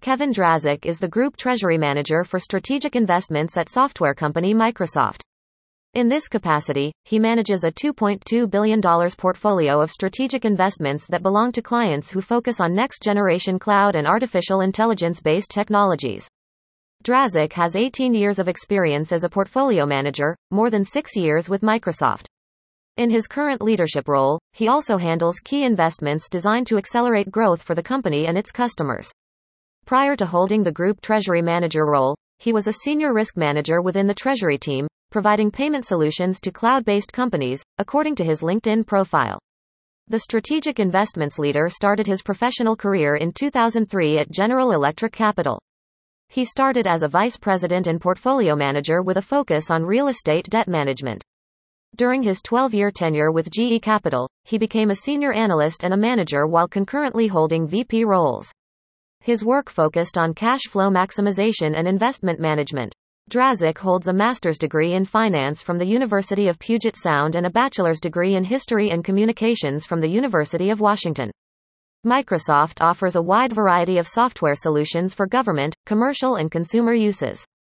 Kevin Drazik is the Group Treasury Manager for Strategic Investments at software company Microsoft. In this capacity, he manages a $2.2 billion portfolio of strategic investments that belong to clients who focus on next-generation cloud and artificial intelligence-based technologies. Drazik has 18 years of experience as a portfolio manager, more than 6 years with Microsoft. In his current leadership role, he also handles key investments designed to accelerate growth for the company and its customers. Prior to holding the Group Treasury Manager role, he was a senior risk manager within the Treasury team, providing payment solutions to cloud-based companies, according to his LinkedIn profile. The strategic investments leader started his professional career in 2003 at General Electric Capital. He started as a vice president and portfolio manager with a focus on real estate debt management. During his 12-year tenure with GE Capital, he became a senior analyst and a manager while concurrently holding VP roles. His work focused on cash flow maximization and investment management. Drazik holds a master's degree in finance from the University of Puget Sound and a bachelor's degree in history and communications from the University of Washington. Microsoft offers a wide variety of software solutions for government, commercial and consumer uses.